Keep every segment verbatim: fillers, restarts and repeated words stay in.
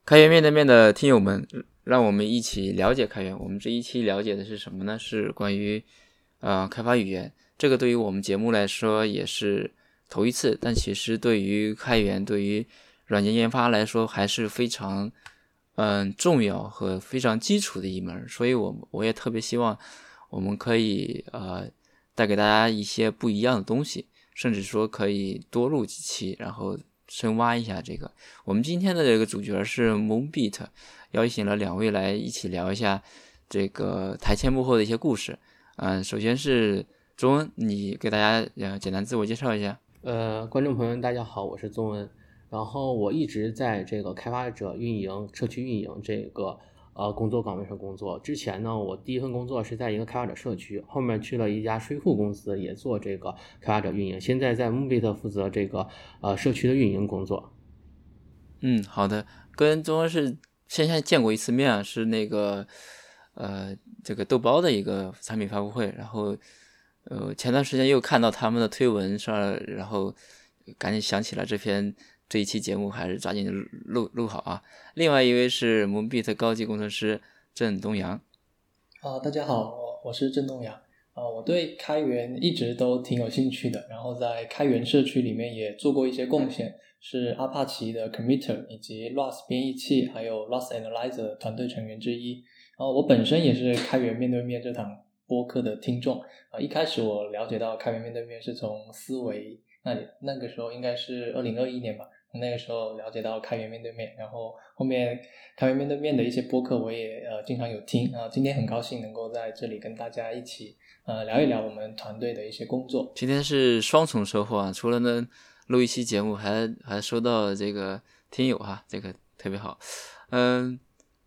开源面对面的听友们，让我们一起了解开源。我们这一期了解的是什么呢？是关于呃开发语言。这个对于我们节目来说也是头一次，但其实对于开源，对于软件研发来说还是非常嗯、呃、重要和非常基础的一门。所以我我也特别希望我们可以呃带给大家一些不一样的东西，甚至说可以多录几期，然后深挖一下这个。我们今天的这个主角是 Moonbeat， 邀请了两位来一起聊一下这个台前幕后的一些故事。嗯，首先是钟恩，你给大家呃简单自我介绍一下。 呃，观众朋友们，大家好，我是宗恩。然后我一直在这个开发者运营、社区运营这个呃工作岗位上工作。之前呢，我第一份工作是在一个开发者社区，后面去了一家税库公司，也做这个开发者运营。现在在 Moonbeat 负责这个呃社区的运营工作。 嗯，好的，跟宗恩是线下见过一次面啊，是那个呃这个豆包的一个产品发布会，然后呃前段时间又看到他们的推文上，然后赶紧想起了这篇这一期节目，还是抓紧录录好啊。另外一位是 Moonbeat 高级工程师郑东阳。 啊，大家好，我我是郑东阳。啊，我对开源一直都挺有兴趣的，然后在开源社区里面也做过一些贡献，是阿帕奇的 committer 以及 Rust 编译器还有 Rust Analyzer 团队成员之一。然后我本身也是开源面对面这堂播客的听众啊。一开始我了解到开源面对面是从思维那里，那个时候应该是二零二一年吧，那个时候了解到开源面对面，然后后面开源面对面的一些播客我也呃经常有听啊。今天很高兴能够在这里跟大家一起呃聊一聊我们团队的一些工作。 今天是双重收获啊，除了呢录一期节目，还还收到这个听友哈，这个特别好。嗯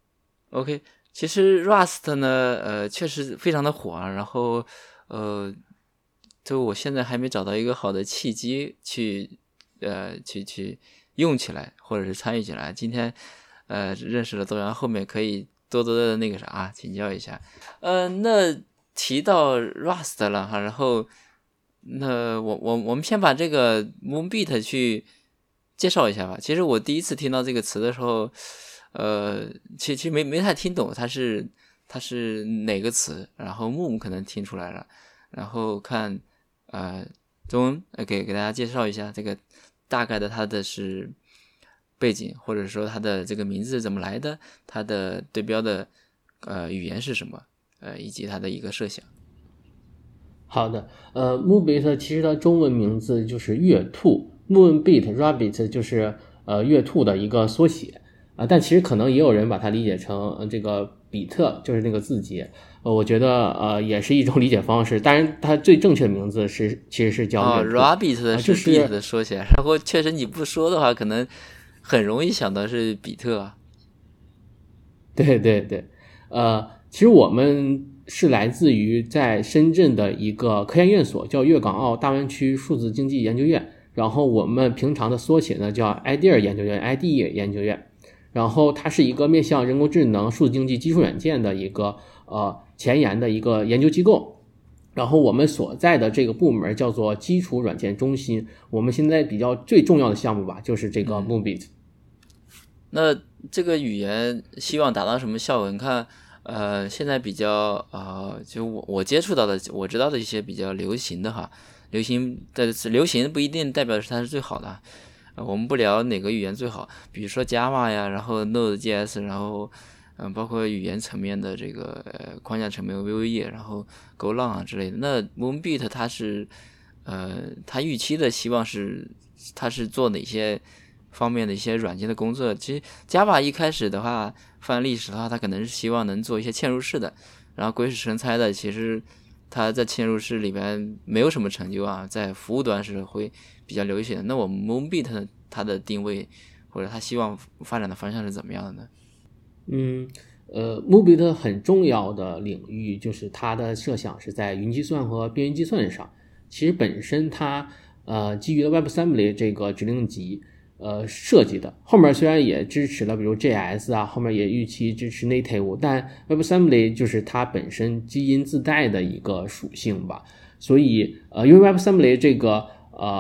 ，OK， 其实 Rust 呢，呃，确实非常的火啊，然后呃，就我现在还没找到一个好的契机去呃去去用起来，或者是参与起来。今天呃认识了多阳，后面可以多多的那个啥请教一下。呃，那提到 Rust 了哈，然后那我我我们先把这个 Moonbeat 去介绍一下吧。其实我第一次听到这个词的时候，呃，其其实没没太听懂它是它是哪个词，然后 Moon 可能听出来了，然后看呃中文给给大家介绍一下这个大概的它的是背景，或者说它的这个名字是怎么来的，它的对标的呃语言是什么。呃，以及它的一个设想。 好的，呃 Moonbeat 其实它中文名字就是月兔 ，Moonbeat Rabbit 就是呃月兔的一个缩写啊、呃，但其实可能也有人把它理解成、呃、这个比特，就是那个字节。呃，我觉得呃也是一种理解方式，当然它最正确的名字是其实是叫月兔。 哦 ，Rabbit 的是 beat、 呃、的缩写，然后确实你不说的话，可能很容易想到是比特啊。 对对对，呃。其实我们是来自于在深圳的一个科研院所，叫粤港澳大湾区数字经济研究院。然后我们平常的缩写呢叫 idea 研究院 I D E 研究院。然后它是一个面向人工智能、数字经济、基础软件的一个呃前沿的一个研究机构。然后我们所在的这个部门叫做基础软件中心。我们现在比较最重要的项目吧，就是这个 Moonbeat。 嗯、那这个语言希望达到什么效果？你看。呃，现在比较呃，就我我接触到的，我知道的一些比较流行的哈，流行的流行不一定代表是它是最好的。呃，我们不聊哪个语言最好，比如说 Java 呀，然后 Node.js， 然后嗯、呃，包括语言层面的这个呃框架层面 Vue， 然后 Golang 啊之类的。那 Moonbeat 它是呃，它预期的希望是它是做哪些方面的一些软件的工作？其实 Java 一开始的话。翻历史的话，他可能是希望能做一些嵌入式的，然后鬼使神差的，其实他在嵌入式里边没有什么成就啊，在服务端是会比较流行的。那我们 Moonbeat 它的定位或者他希望发展的方向是怎么样的呢？ 嗯，呃 Moonbeat 很重要的领域就是它的设想是在云计算和边缘计算上。其实本身它呃基于了 WebAssembly 这个指令集。呃，设计的后面虽然也支持了，比如 J S 啊，后面也预期支持 Native， 但 WebAssembly 就是它本身基因自带的一个属性吧。所以呃，因为 WebAssembly 这个呃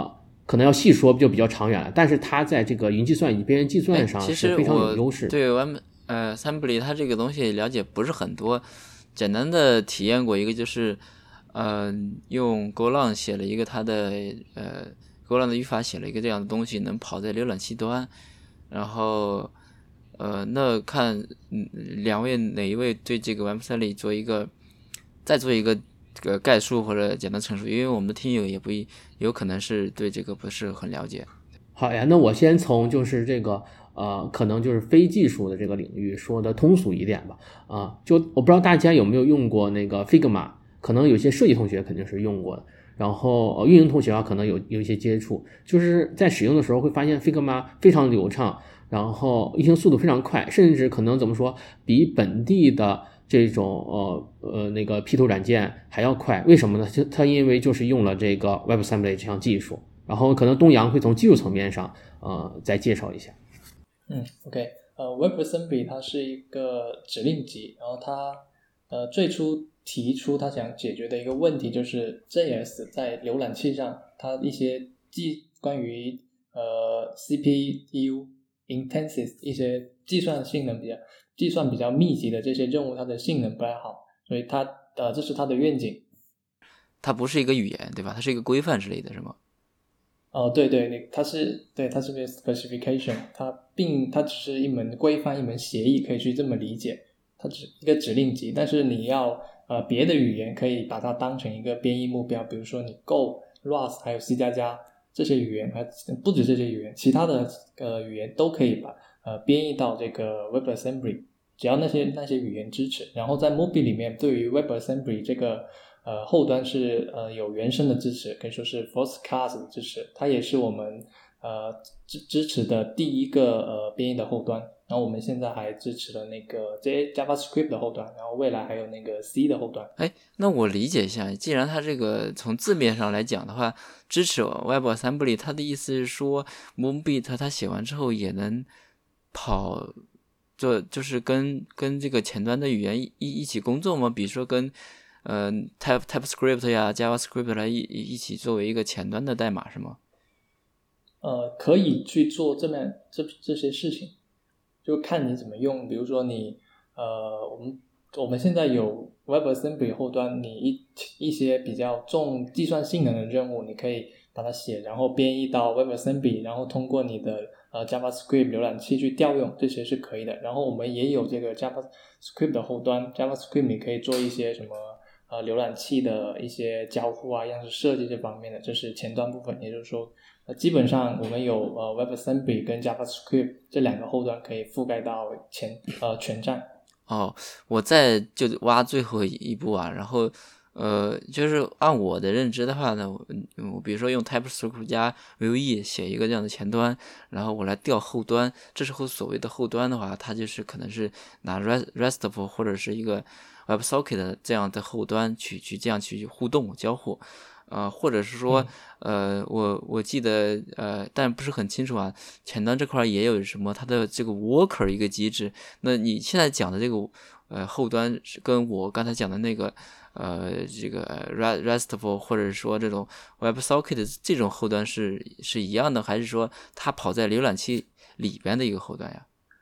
可能要细说就比较长远了，但是它在这个云计算以及边缘计算上是非常有优势。 对 Web 呃 Assembly 它这个东西了解不是很多，简单的体验过一个就是，呃，用 Golang 写了一个它的呃 Golang 的语法写了一个这样的东西，能跑在浏览器端，然后呃那看嗯两位哪一位对这个 WebAssembly 做一个再做一个这个概述或者简单陈述，因为我们的听友也不一有可能是对这个不是很了解。 好呀，那我先从就是这个呃，可能就是非技术的这个领域说的通俗一点吧。啊，就我不知道大家有没有用过那个 Figma， 可能有些设计同学肯定是用过的，然后、呃、运营同学啊可能有有一些接触，就是在使用的时候会发现 Figma 非常流畅，然后运行速度非常快，甚至可能怎么说比本地的这种呃呃那个 P 图软件还要快。为什么呢？就它因为就是用了这个 WebAssembly 这项技术。然后可能东阳会从技术层面上呃再介绍一下。 嗯 OK 呃 WebAssembly 它是一个指令集，然后它呃最初提出它想解决的一个问题就是 J S 在浏览器上它一些计关于呃 C P U intensive 一些计算性能比较计算比较密集的这些任务，它的性能不太好，所以它呃这是它的愿景。 它不是一个语言对吧？它是一个规范之类的是吗？ 哦，对对，它是对，它是个 specification， 它并它只是一门规范，一门协议，可以去这么理解，它只是一个指令集。但是你要呃别的语言可以把它当成一个编译目标，比如说你 Go、Rust 还有 C 加加这些语言，还不止这些语言，其他的呃语言都可以把呃编译到这个 WebAssembly， 只要那些那些语言支持。然后在 Mobi 里面，对于 WebAssembly 这个呃，后端是呃有原生的支持，可以说是 first class 的支持，它也是我们呃支支持的第一个呃编译的后端。然后我们现在还支持了那个 J JavaScript 的后端，然后未来还有那个 C 的后端。 哎，那我理解一下，既然它这个从字面上来讲的话，支持 WebAssembly， 它的意思是说 Moonbeat 它写完之后也能跑，就就是跟跟这个前端的语言一一起工作吗？比如说跟呃 Type TypeScript 呀 JavaScript 来一一起作为一个前端的代码是吗？ 呃，可以去做这么这这些事情，就看你怎么用。比如说你呃，我们我们现在有 WebAssembly 后端，你一一些比较重计算性能的任务，你可以把它写，然后编译到 WebAssembly， 然后通过你的呃 JavaScript 浏览器去调用，这些是可以的。然后我们也有这个 JavaScript 的后端 ，JavaScript 你可以做一些什么呃浏览器的一些交互啊、样式设计这方面的，这是前端部分。也就是说，呃，基本上我们有呃 WebAssembly 跟 JavaScript 这两个后端可以覆盖到前呃全站。 哦，我再就挖最后一步啊，然后呃，就是按我的认知的话呢，我我比如说用 TypeScript 加 Vue 写一个这样的前端，然后我来调后端，这时候所谓的后端的话，它就是可能是拿 RESTful 或者是一个 WebSocket 这样的后端去去这样去互动交互。呃，或者是说，呃，我我记得，呃，但不是很清楚啊。前端这块也有什么它的这个 worker 一个机制。那你现在讲的这个，呃，后端是跟我刚才讲的那个，呃，这个 RESTful 或者说这种 WebSocket 这种后端是是一样的，还是说它跑在浏览器里边的一个后端呀？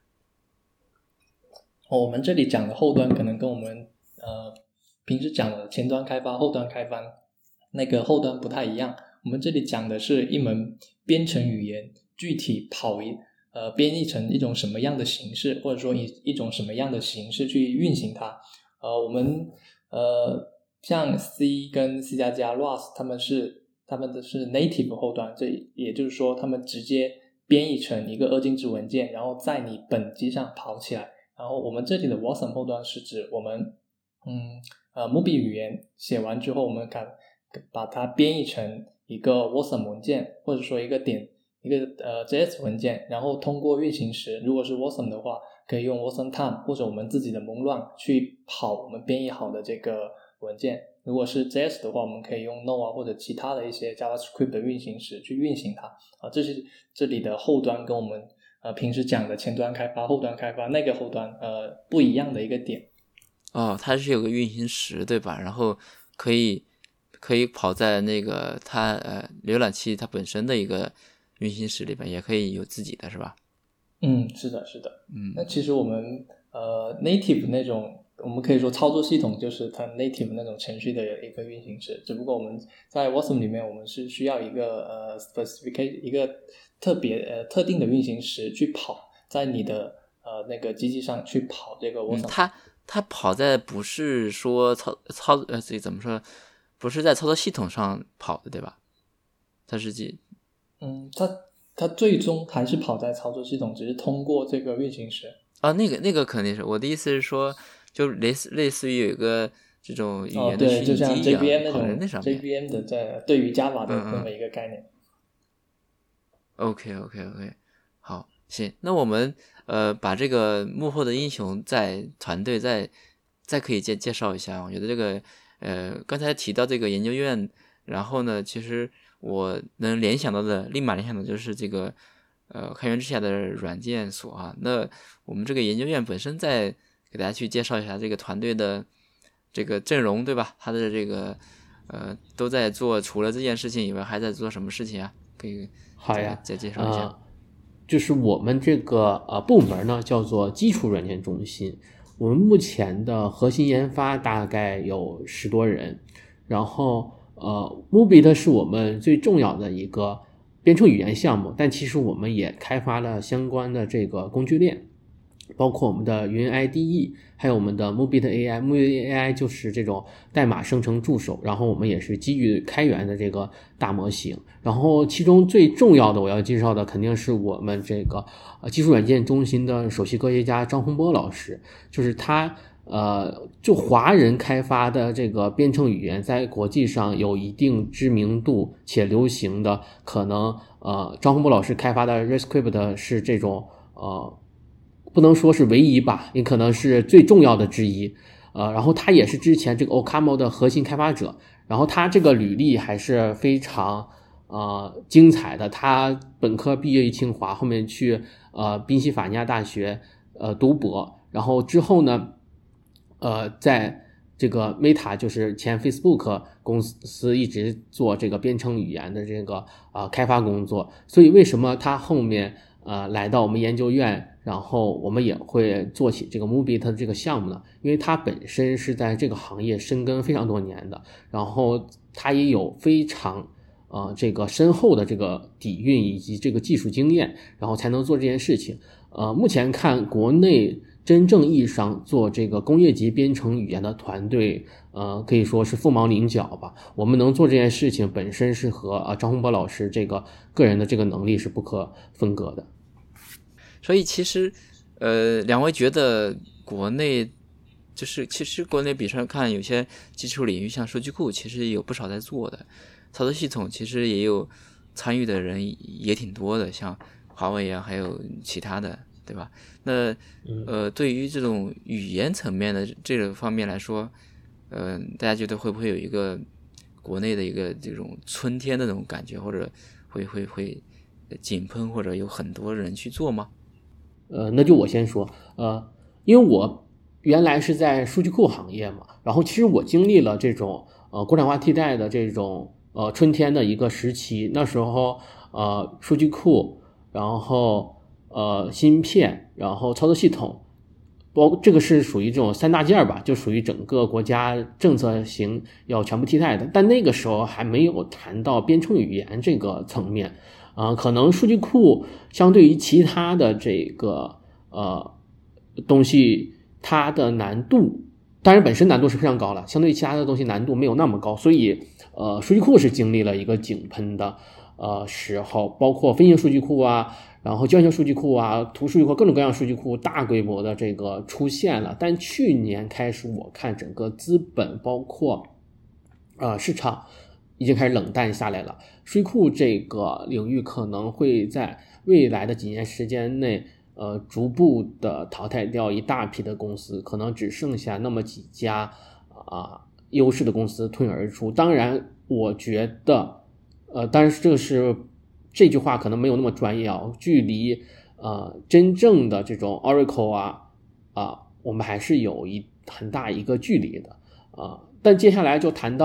哦，我们这里讲的后端可能跟我们呃平时讲的前端开发、后端开发那个后端不太一样。我们这里讲的是一门编程语言，具体跑一呃编译成一种什么样的形式，或者说以一种什么样的形式去运行它。呃，我们呃像 C 跟 C 加加 Rust 他们是他们的是 native 后端，这也就是说他们直接编译成一个二进制文件，然后在你本机上跑起来。然后我们这里的 Wasm 后端是指我们嗯呃 Mobi 语言写完之后，我们敢把它编译成一个 Wasm 文件，或者说一个点一个呃 J S 文件，然后通过运行时，如果是 Wasm 的话，可以用 Wasm Time 或者我们自己的蒙乱去跑我们编译好的这个文件。如果是 J S 的话，我们可以用 Node 啊或者其他的一些 JavaScript 的运行时去运行它啊。这是这里的后端跟我们呃平时讲的前端开发、后端开发那个后端呃不一样的一个点。 哦，它是有个运行时对吧？然后可以。 可以跑在那个它呃浏览器它本身的一个运行时里边，也可以有自己的是吧？ 嗯，是的，是的。 嗯， 那其实我们呃 native 那种，我们可以说操作系统就是它 native 那种程序的一个运行时，只不过我们在 Wasm 里面，我们是需要一个呃 specific 一个特别呃特定的运行时去跑在你的呃那个机器上去跑这个 Wasm。 嗯，它它跑在不是说操操呃自己怎么说，不是在操作系统上跑的对吧？它是几嗯，它它最终还是跑在操作系统，只是通过这个运行时。 啊，那个那个肯定是我的意思是说，就类似类似于有一个这种语言哦，对， 的虚拟就像机一样 J V M 那跑在种那上面。 J V M 的在对于 Java 的嗯嗯这么一个概念。 OK OK OK， 好，行，那我们呃把这个幕后的英雄在团队再再可以介介绍一下。我觉得这个呃刚才提到这个研究院，然后呢，其实我能联想到的，立马联想到就是这个呃开源之下的软件所啊。那我们这个研究院本身再给大家去介绍一下这个团队的这个阵容，对吧？他的这个呃都在做，除了这件事情以外，还在做什么事情啊？可以好呀， 再介绍一下。 呃，就是我们这个呃部门呢叫做基础软件中心，我们目前的核心研发大概有十多人，然后呃 Moobit 是我们最重要的一个编程语言项目，但其实我们也开发了相关的这个工具链，包括我们的云 I D E， 还有我们的 Moobit A I。Moobit A I 就是这种代码生成助手，然后我们也是基于开源的这个大模型。然后其中最重要的我要介绍的肯定是我们这个呃技术软件中心的首席科学家张洪波老师，就是他呃就华人开发的这个编程语言在国际上有一定知名度且流行的，可能呃张洪波老师开发的 RESTscript 是这种呃不能说是唯一吧，也可能是最重要的之一。呃，然后他也是之前这个 Ocamo 的核心开发者，然后他这个履历还是非常呃精彩的。他本科毕业于清华，后面去呃宾夕法尼亚大学呃读博，然后之后呢，呃在这个 Meta 就是前 Facebook 公司一直做这个编程语言的这个呃开发工作。所以为什么他后面呃来到我们研究院？然后我们也会做起这个 Moobit 的这个项目呢，因为它本身是在这个行业深耕非常多年的，然后它也有非常呃这个深厚的这个底蕴以及这个技术经验，然后才能做这件事情。呃，目前看国内真正意义上做这个工业级编程语言的团队，呃，可以说是凤毛麟角吧。我们能做这件事情本身是和啊张洪波老师这个个人的这个能力是不可分割的。 所以其实，呃，两位觉得国内就是其实国内比上看有些基础领域，像数据库，其实有不少在做的，操作系统其实也有参与的人也挺多的，像华为啊，还有其他的，对吧？那呃，对于这种语言层面的这个方面来说，呃，大家觉得会不会有一个国内的一个这种春天的那种感觉，或者会会会井喷，或者有很多人去做吗？ 呃，那就我先说，呃，因为我原来是在数据库行业嘛，然后其实我经历了这种呃国产化替代的这种呃春天的一个时期，那时候呃数据库，然后呃芯片，然后操作系统，包这个是属于这种三大件吧，就属于整个国家政策型要全部替代的，但那个时候还没有谈到编程语言这个层面。啊、呃，可能数据库相对于其他的这个呃东西，它的难度，当然本身难度是非常高了，相对于其他的东西难度没有那么高，所以呃数据库是经历了一个井喷的呃时候，包括分析数据库啊，然后交易性数据库啊，图数据库，各种各样数据库大规模的这个出现了。但去年开始，我看整个资本包括呃市场已经开始冷淡下来了。数据库这个领域可能会在未来的几年时间内，呃，逐步的淘汰掉一大批的公司，可能只剩下那么几家啊优势的公司脱颖而出。当然，我觉得，呃，当然这个是这句话可能没有那么专业啊，距离呃真正的这种 Oracle 啊啊，我们还是有一很大一个距离的啊。但接下来就谈到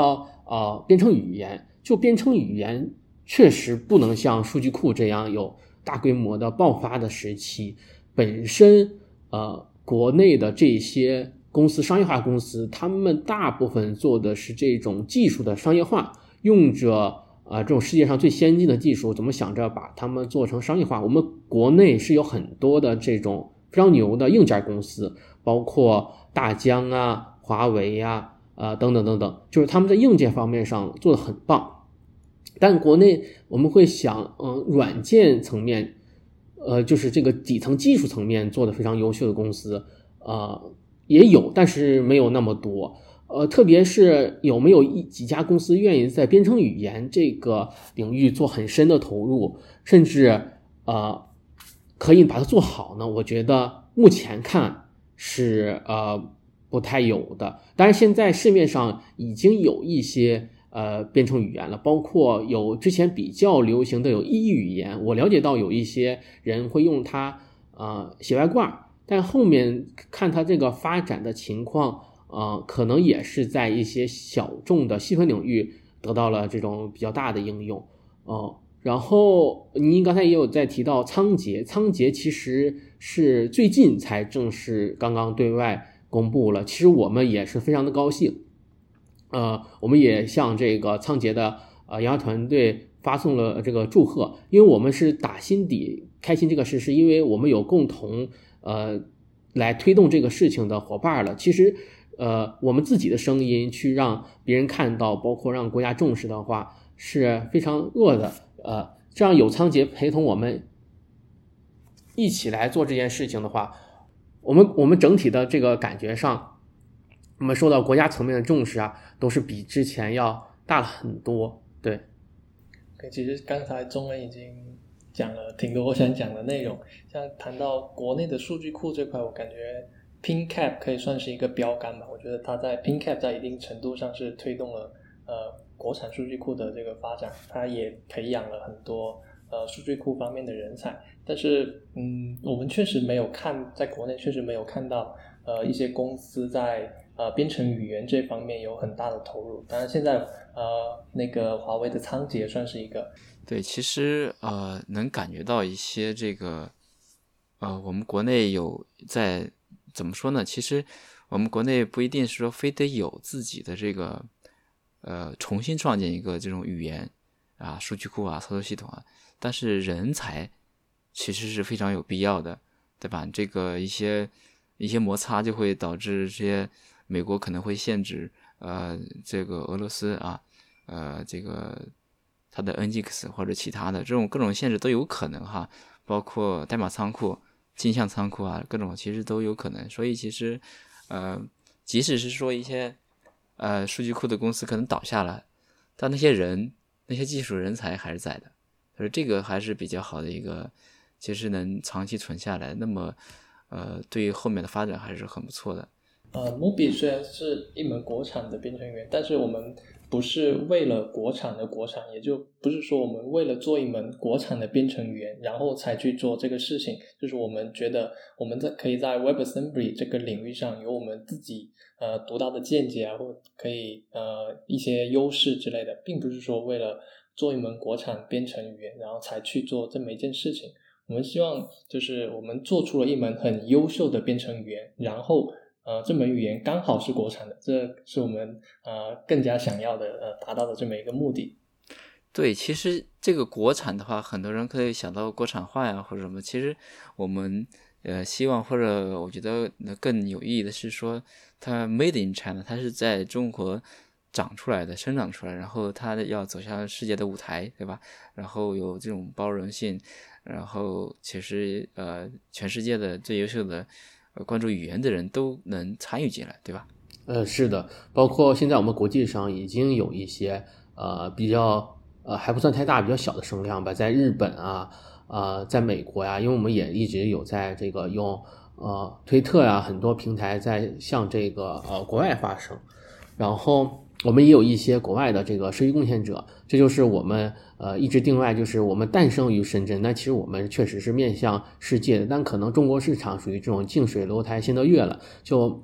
呃编程语言，就编程语言确实不能像数据库这样有大规模的爆发的时期。本身呃国内的这些公司商业化公司，他们大部分做的是这种技术的商业化，用着啊、呃、这种世界上最先进的技术，怎么想着把它们做成商业化。我们国内是有很多的这种非常牛的硬件公司，包括大疆啊、华为呀、啊、呃等等等等，就是他们在硬件方面上做得很棒。但国内我们会想，嗯、呃，软件层面，呃，就是这个底层技术层面做得非常优秀的公司，呃，也有，但是没有那么多。呃，特别是有没有一几家公司愿意在编程语言这个领域做很深的投入，甚至呃可以把它做好呢？我觉得目前看是呃不太有的。当然，现在市面上已经有一些呃编程语言了，包括有之前比较流行的有意义语言，我了解到有一些人会用它呃写外挂，但后面看它这个发展的情况。呃，可能也是在一些小众的细分领域得到了这种比较大的应用哦、呃。然后您刚才也有在提到仓颉，仓颉其实是最近才正式刚刚对外公布了，其实我们也是非常的高兴。呃，我们也向这个仓颉的呃研发团队发送了这个祝贺，因为我们是打心底开心这个事，是因为我们有共同呃来推动这个事情的伙伴了。其实。呃，我们自己的声音去让别人看到，包括让国家重视的话，是非常弱的。呃，这样有仓颉陪同我们一起来做这件事情的话，我们我们整体的这个感觉上，我们受到国家层面的重视啊，都是比之前要大了很多。对， 对，其实刚才中恩已经讲了挺多我想讲的内容，像谈到国内的数据库这块，我感觉。PinCap 可以算是一个标杆吧，我觉得它在 PinCap 在一定程度上是推动了呃国产数据库的这个发展，它也培养了很多呃数据库方面的人才。但是嗯，我们确实没有看，在国内确实没有看到呃一些公司在呃编程语言这方面有很大的投入。当然现在呃那个华为的仓颉算是一个。 对，其实呃能感觉到一些这个呃我们国内有在。怎么说呢？其实我们国内不一定是说非得有自己的这个呃重新创建一个这种语言啊、数据库啊、操作系统啊，但是人才其实是非常有必要的，对吧？这个一些一些摩擦就会导致这些美国可能会限制呃这个俄罗斯啊呃这个它的 N G X 或者其他的这种各种限制都有可能哈，包括代码仓库。镜像仓库啊，各种其实都有可能，所以其实，呃，即使是说一些呃数据库的公司可能倒下了，但那些人、那些技术人才还是在的，所以这个还是比较好的一个，其实能长期存下来，那么呃，对于后面的发展还是很不错的。 呃 Mobi 虽然是一门国产的编程语言，但是我们不是为了国产的国产，也就不是说我们为了做一门国产的编程语言然后才去做这个事情，就是我们觉得我们在可以在 WebAssembly 这个领域上有我们自己呃独到的见解啊，或可以呃一些优势之类的，并不是说为了做一门国产编程语言然后才去做这么一件事情。我们希望就是我们做出了一门很优秀的编程语言，然后呃，这门语言刚好是国产的，这是我们呃更加想要的呃达到的这么一个目的。 对，其实这个国产的话，很多人可以想到国产化呀或者什么。其实我们呃希望或者我觉得更有意义的是说，它 made in China， 它是在中国长出来的、生长出来，然后它要走向世界的舞台，对吧？然后有这种包容性，然后其实呃全世界的最优秀的。关注语言的人都能参与进来，对吧？ 呃，是的，包括现在我们国际上已经有一些呃比较呃还不算太大、比较小的声量吧，在日本啊，呃，在美国呀、啊，因为我们也一直有在这个用呃推特呀、啊，很多平台在向这个呃国外发声，然后我们也有一些国外的这个社区贡献者，这就是我们呃一直定位，就是我们诞生于深圳，但其实我们确实是面向世界的，但可能中国市场属于这种近水楼台先得月了，就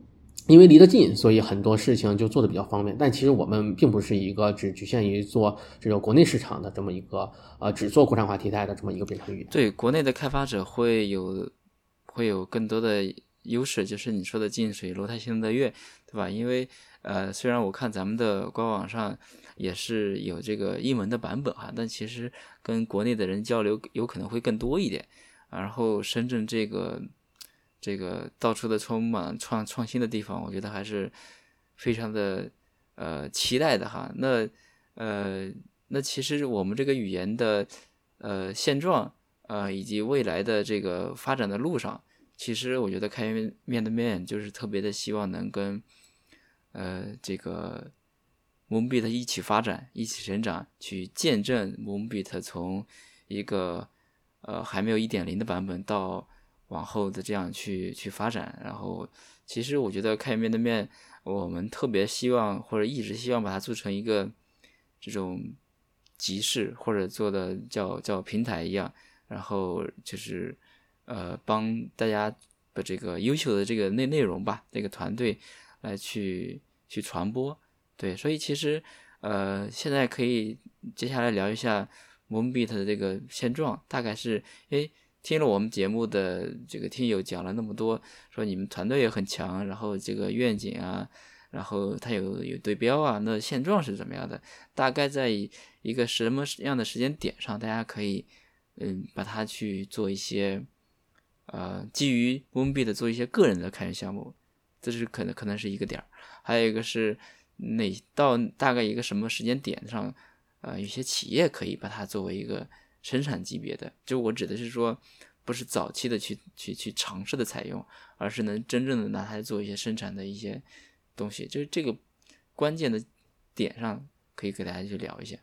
因为离得近，所以很多事情就做得比较方便。但其实我们并不是一个只局限于做这种国内市场的这么一个呃只做国产化题材的这么一个编程语言。 对，国内的开发者会有会有更多的优势，就是你说的近水楼台先得月，对吧？因为呃，虽然我看咱们的官网上也是有这个英文的版本哈，但其实跟国内的人交流有可能会更多一点。然后深圳这个。这个到处的充满创创新的地方，我觉得还是非常的呃期待的哈。那呃那其实我们这个语言的呃现状呃以及未来的这个发展的路上，其实我觉得开源面对面就是特别的希望能跟呃这个 Moonbeat 一起发展，一起成长，去见证 Moonbeat 从一个呃还没有 一点零 的版本到往后的这样去去发展。然后其实我觉得开源面对面我们特别希望或者一直希望把它做成一个这种集市，或者做的叫叫平台一样，然后就是呃帮大家把这个优秀的这个内内容吧，这个团队来去去传播。对，所以其实呃现在可以接下来聊一下 Moonbeat 的这个现状，大概是诶听了我们节目的这个听友讲了那么多，说你们团队也很强，然后这个愿景啊，然后它有有对标啊，那现状是怎么样的？大概在一个什么样的时间点上，大家可以嗯把它去做一些呃基于 Moonbeat 做一些个人的开源项目，这是可能可能是一个点儿。还有一个是哪到大概一个什么时间点上，呃，有些企业可以把它作为一个生产级别的，就我指的是说，不是早期的去去去尝试的采用，而是能真正的拿它做一些生产的一些东西，就是这个关键的点上，可以给大家去聊一下。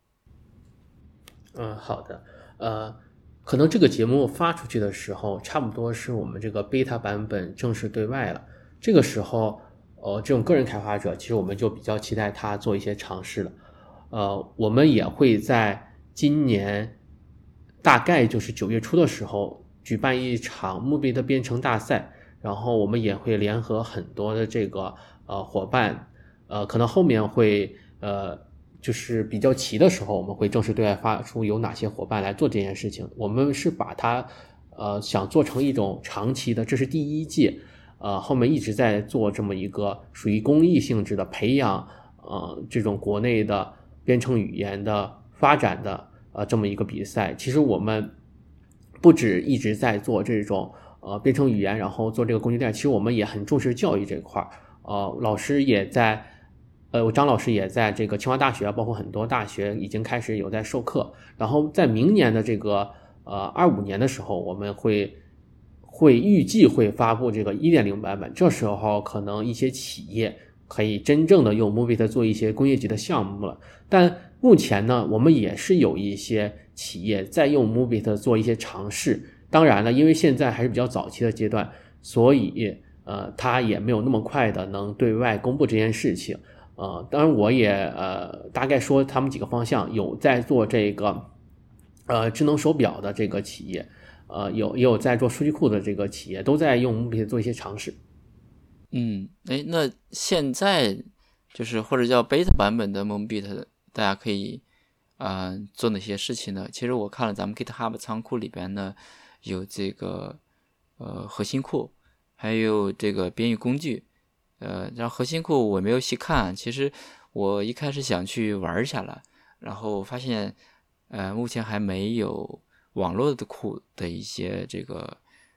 嗯，好的，呃，可能这个节目发出去的时候，差不多是我们这个 beta 版本正式对外了。这个时候，呃，这种个人开发者，其实我们就比较期待他做一些尝试了。呃，我们也会在今年大概就是九月初的时候举办一场 Moonbeat 的编程大赛，然后我们也会联合很多的这个呃伙伴，呃，可能后面会呃就是比较齐的时候，我们会正式对外发出有哪些伙伴来做这件事情。我们是把它呃想做成一种长期的，这是第一届，呃，后面一直在做这么一个属于公益性质的培养，呃，这种国内的编程语言的发展的呃这么一个比赛。其实我们不止一直在做这种呃编程语言，然后做这个工具链，其实我们也很重视教育这块儿。呃，老师也在，呃，张老师也在这个清华大学，包括很多大学已经开始有在授课。然后在明年的这个呃二五年的时候，我们会会预计会发布这个 一点零 版本，这时候可能一些企业可以真正的用 Moonbeat 做一些工业级的项目了。但目前呢，我们也是有一些企业在用 Moonbeat 做一些尝试。当然了，因为现在还是比较早期的阶段，所以呃，它也没有那么快的能对外公布这件事情。呃，当然我也呃大概说他们几个方向，有在做这个呃智能手表的这个企业，呃有也有在做数据库的这个企业，都在用 Moonbeat 做一些尝试。 嗯，哎，那现在就是或者叫 beta 版本的 Moonbeat，大家可以啊、呃、做哪些事情呢？其实我看了咱们 GitHub 仓库里边呢，有这个呃核心库，还有这个编译工具。呃，然后核心库我没有细看，其实我一开始想去玩一下了，然后发现呃目前还没有网络的库的一些这个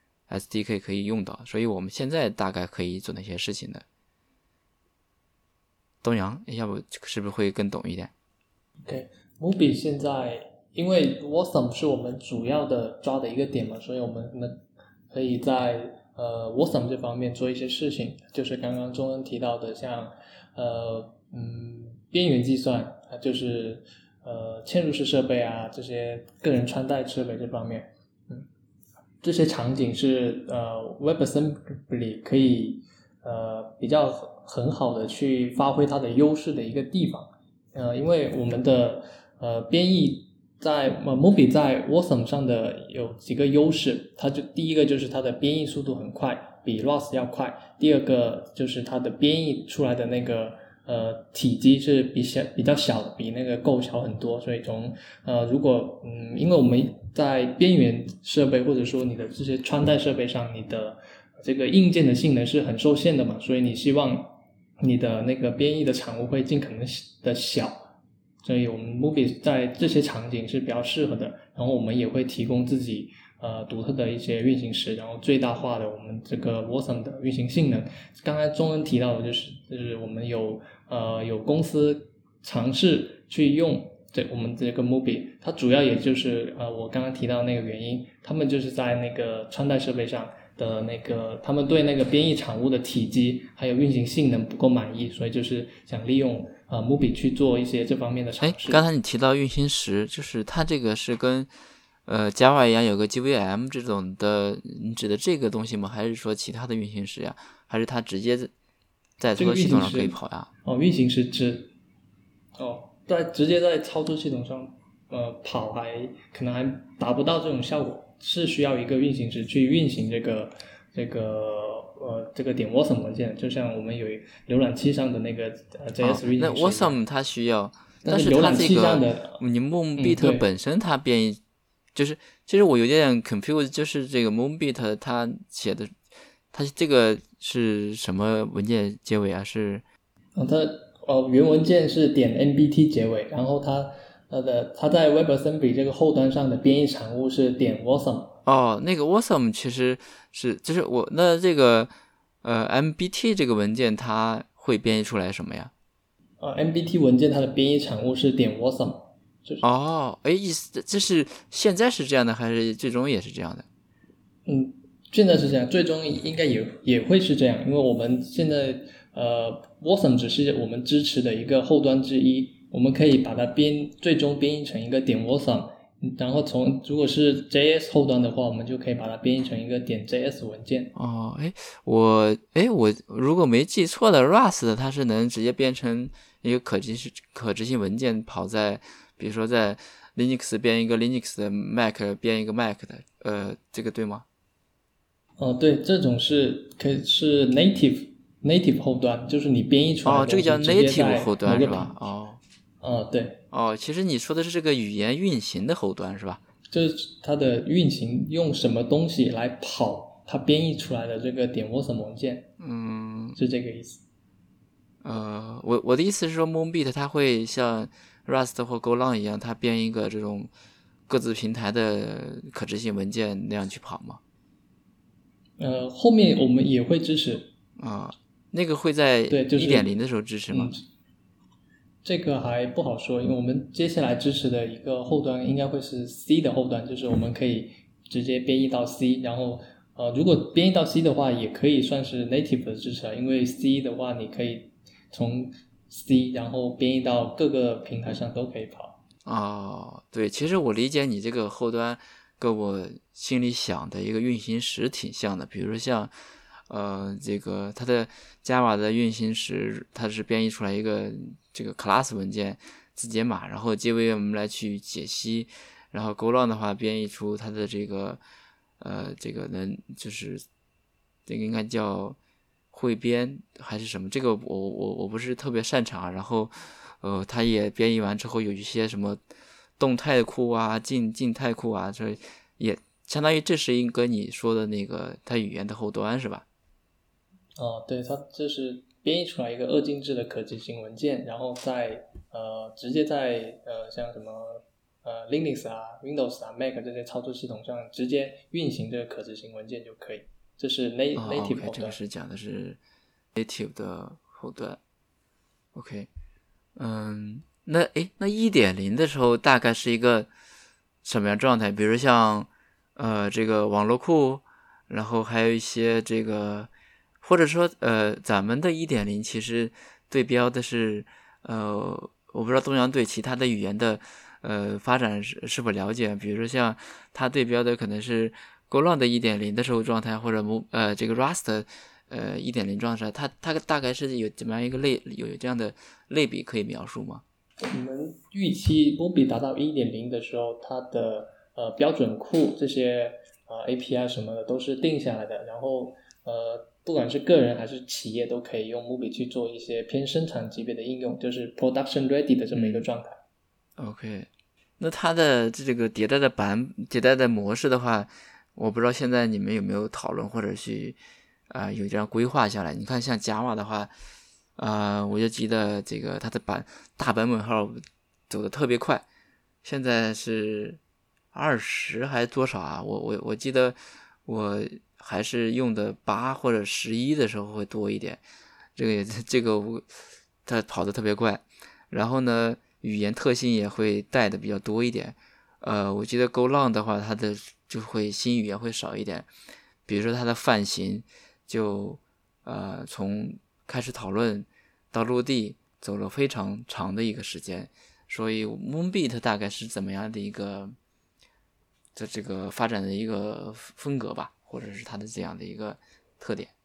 S D K 可以用到，所以我们现在大概可以做哪些事情呢？东阳，要不是不是会更懂一点 ？OK，Moonbeat 现在因为 Wasm 是我们主要的抓的一个点嘛，所以我们能可以在呃 Wasm 这方面做一些事情，就是刚刚钟恩提到的像呃嗯边缘计算，就是呃嵌入式设备啊，这些个人穿戴设备这方面，嗯，这些场景是呃 WebAssembly 可以呃比较很好的去发挥它的优势的一个地方。呃，因为我们的呃编译在呃 Moonbeat 在 Wasm 上的有几个优势，它就第一个就是它的编译速度很快， 比 Rust 要快，第二个就是它的编译出来的那个呃体积是比小比较小的，比那个 Go 小很多，所以从呃如果嗯因为我们在边缘设备或者说你的这些穿戴设备上，你的这个硬件的性能是很受限的嘛，所以你希望你的那个编译的产物会尽可能的小，所以我们 Mobi 在这些场景是比较适合的，然后我们也会提供自己呃独特的一些运行时，然后最大化的我们这个 Wasm 的运行性能。刚才钟恩提到的就是就是我们有呃有公司尝试去用这我们这个 Mobi， 它主要也就是呃我刚刚提到那个原因，他们就是在那个穿戴设备上的那个他们对那个编译产物的体积还有运行性能不够满意，所以就是想利用呃 Mobi 去做一些这方面的尝试。 哎，刚才你提到运行时，就是它这个是跟呃 Java 一样有个 J V M 这种的，你指的这个东西吗？还是说其他的运行时呀？还是它直接在操作系统上可以跑呀？ 哦，运行时直哦，在直接在操作系统上呃跑还可能还达不到这种效果，是需要一个运行时去运行这个这个呃这个点 Wasm 文件，就像我们有浏览器上的那个呃 J S 运行时、 哦。那 Wasm 它需要， 但是浏览器上的的你 Moonbeat 嗯、 本身它编译。就是其实我有点 confused， 就是这个 Moonbeat 它写的，它这个是什么文件结尾啊？是哦，它呃原文件是点 N B T 结尾，然后它它的它在 WebAssembly 这个后端上的编译产物是点 Wasm。 哦，那个 Wasm 其实是就是我那这个呃 M B T 这个文件它会编译出来什么呀？ 呃 M B T 文件它的编译产物是点 Wasm。就是、 哦，哎，意思这是现在是这样的，还是最终也是这样的？ 嗯，现在是这样，最终应该也也会是这样，因为我们现在呃 Wasm 只是我们支持的一个后端之一，我们可以把它编最终编译成一个点 Wasm， 然后从如果是 J S 后端的话，我们就可以把它编译成一个点 J S 文件。 哦，哎，我哎我如果没记错的 Rust 它是能直接编成一个可执可执行文件跑在。比如说在 Linux 编一个 Linux 的 Mac 编一个 Mac 的，呃，这个对吗？ 哦，对，这种是可以是 native native 后端，就是你编译出来的。 哦，这个叫 native 后端是吧？哦， 哦，对。 哦，其实你说的是这个语言运行的后端是吧？ 就是它的运行用什么东西来跑它编译出来的这个点 Wasm 文件， 嗯， 是这个意思。 呃，我我的意思是说 Moonbeat 它会像 Rust 或 Golang 一样，它编一个这种各自平台的可执行文件那样去跑吗？ 呃，后面我们也会支持啊、呃，那个会在 一点零 的时候支持吗？ 嗯，这个还不好说，因为我们接下来支持的一个后端应该会是 C 的后端，就是我们可以直接编译到 C， 然后呃，如果编译到 C 的话，也可以算是 native 的支持啊，因为 C 的话你可以从 C 然后编译到各个平台上都可以跑。 哦，对，其实我理解你这个后端跟我心里想的一个运行时挺像的，比如说像呃这个它的 Java 的运行时，它是编译出来一个这个 class 文件字节码，然后 J V M 来去解析，然后 Golang 的话编译出它的这个呃这个能就是这个应该叫汇编还是什么，这个我我我不是特别擅长，然后呃它也编译完之后有一些什么动态库啊静静态库啊，这也相当于这是一个你说的那个它语言的后端是吧？ 哦，对，它这是编译出来一个二进制的可执行文件，然后在呃直接在呃像什么呃 Linux 啊 Windows 啊 Mac 这些操作系统上直接运行这个可执行文件就可以，这是 native、 哦、 native 后端。 这个是讲的是 native 的后端。OK， 嗯，那诶，那 一点零 的时候大概是一个什么样状态？比如像呃这个网络库，然后还有一些这个。或者说，呃，咱们的 一点零 其实对标的是，呃，我不知道东阳对其他的语言的，呃，发展是是否了解？比如说像它对标的可能是 Golang 的 一点零 的时候状态，或者呃这个 Rust 呃 一点零 状态，它它大概是有怎么样一个类有这样的类比可以描述吗？ 我们预期 Mobi 达到 一点零 的时候，它的呃标准库这些呃 A P I 什么的都是定下来的，然后。 呃，不管是个人还是企业都可以用 Movie 去做一些偏生产级别的应用，就是 production ready 的这么一个状态。 嗯、OK， 那它的这个迭代的版迭代的模式的话，我不知道现在你们有没有讨论或者去啊、呃、有这样规划下来。你看像 Java 的话，啊、呃，我就记得这个它的版大版本号走的特别快，现在是二十还是多少啊？我我我记得我还是用的八或者十一的时候会多一点，这个也这个我它跑得特别快，然后呢语言特性也会带的比较多一点。呃，我记得 Golang 的话，它的就会新语言会少一点，比如说它的范型就呃从开始讨论到落地走了非常长的一个时间，所以 Moonbeat 大概是怎么样的一个这这个发展的一个风格吧，或者是它的这样的一个特点。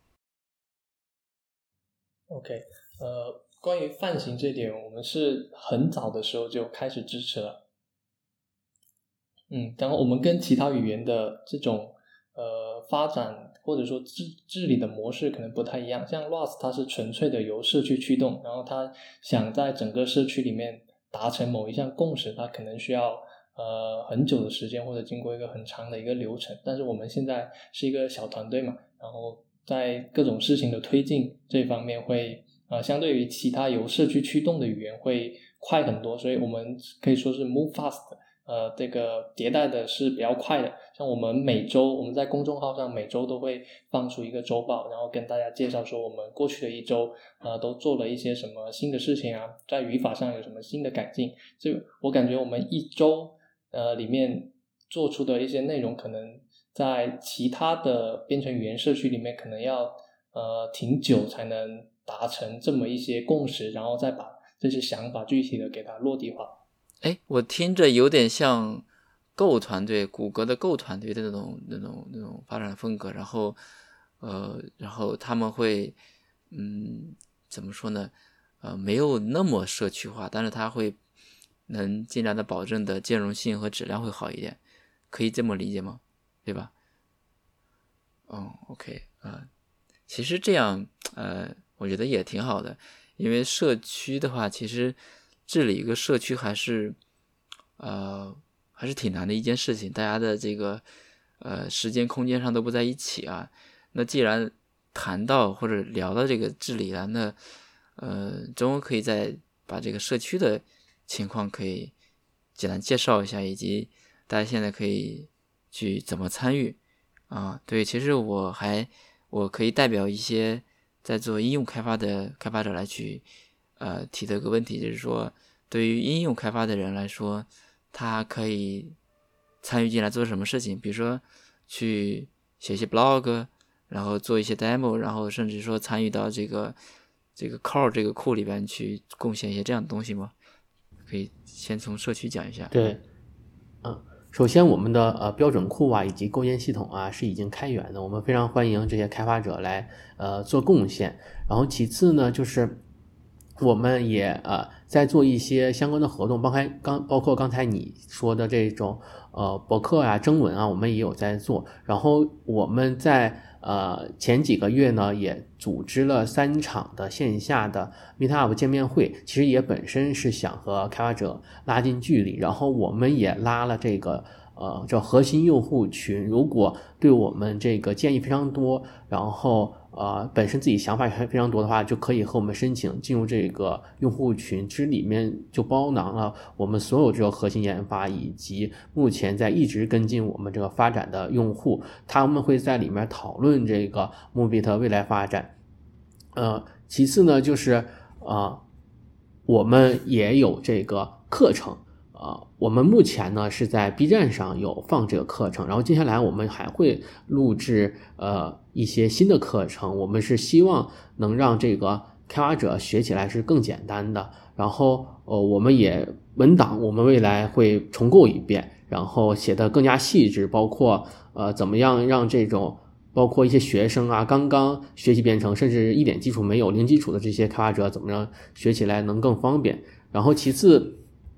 OK， 呃，关于范型这点，我们是很早的时候就开始支持了。嗯，然后我们跟其他语言的这种呃发展或者说治治理的模式可能不太一样。像 Rust 它是纯粹的由社区驱动，然后它想在整个社区里面达成某一项共识，它可能需要呃很久的时间或者经过一个很长的一个流程。但是我们现在是一个小团队嘛，然后在各种事情的推进这方面会呃相对于其他由社区驱动的语言会快很多，所以我们可以说是 move fast。呃，这个迭代的是比较快的，像我们每周我们在公众号上每周都会放出一个周报，然后跟大家介绍说我们过去的一周呃都做了一些什么新的事情啊，在语法上有什么新的改进。所以我感觉我们一周呃里面做出的一些内容，可能在其他的编程语言社区里面可能要呃挺久才能达成这么一些共识，然后再把这些想法具体的给它落地化。 哎，我听着有点像 Go 团队，谷歌的 Go 团队的那种、那种、那种发展风格。然后，呃，然后他们会，嗯，怎么说呢？呃，没有那么社区化，但是它会能尽量的保证的兼容性和质量会好一点，可以这么理解吗？对吧？哦 ，OK， 啊、呃，其实这样，呃，我觉得也挺好的，因为社区的话，其实治理一个社区还是，呃，还是挺难的一件事情。大家的这个，呃，时间、空间上都不在一起啊。那既然谈到或者聊到这个治理了，那，呃，中文可以再把这个社区的情况可以简单介绍一下，以及大家现在可以去怎么参与啊？对，其实我还我可以代表一些在做应用开发的开发者来去。呃，提的一个问题就是说，对于应用开发的人来说，他可以参与进来做什么事情？比如说去写一些 blog， 然后做一些 demo， 然后甚至说参与到这个这个 core 这个库里边去贡献一些这样的东西吗？可以先从社区讲一下。 对，嗯，首先我们的呃标准库啊以及构建系统啊是已经开源的，我们非常欢迎这些开发者来呃做贡献。然后其次呢，就是我们也呃在做一些相关的活动，包括刚包括刚才你说的这种呃博客啊、征文啊，我们也有在做。然后我们在呃前几个月呢，也组织了三场的线下的 Meetup 见面会，其实也本身是想和开发者拉近距离。然后我们也拉了这个呃叫核心用户群，如果对我们这个建议非常多，然后呃，本身自己想法也非常多的话，就可以和我们申请进入这个用户群。其实里面就包囊了我们所有这个核心研发，以及目前在一直跟进我们这个发展的用户，他们会在里面讨论这个 Moonbeat 未来发展。呃，其次呢，就是呃，我们也有这个课程。呃，我们目前呢是在 B 站上有放这个课程，然后接下来我们还会录制呃一些新的课程，我们是希望能让这个开发者学起来是更简单的。然后呃我们也文档我们未来会重构一遍，然后写得更加细致，包括呃怎么样让这种包括一些学生啊刚刚学习编程甚至一点基础没有零基础的这些开发者怎么样学起来能更方便。然后其次